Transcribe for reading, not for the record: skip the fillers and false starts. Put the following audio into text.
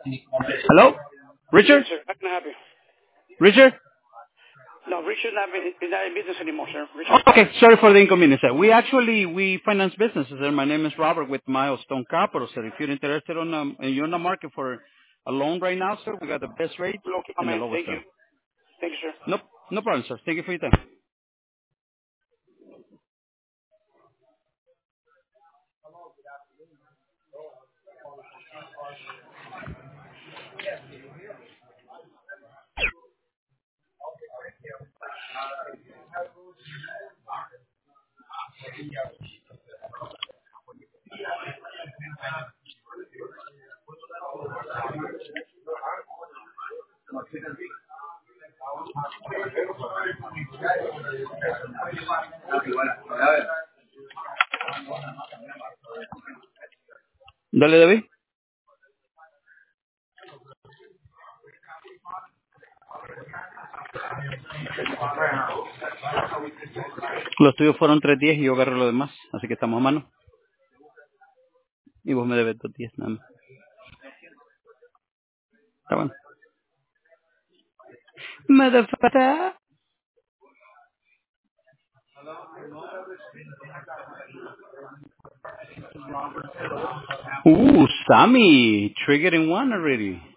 Hello? Yes, Richard? sir. How can I help you? Richard? No, Richard's not in business anymore, sir. Richard. Okay, sorry for the inconvenience, sir. We finance businesses, sir. My name is Robert with Milestone Capital, sir. If you're interested and you're in the market for a loan right now, sir, we got the best rates Okay, my and the man. lowest Thank you. term. Thank you, sir. No problem, sir. Thank you for your time. Dale, David. Los tuyos fueron 3 días y yo agarré lo demás, así que estamos a mano. Y vos me debes 2 días, nada más. Está bueno. Motherfucker. Sammy, triggered in one already.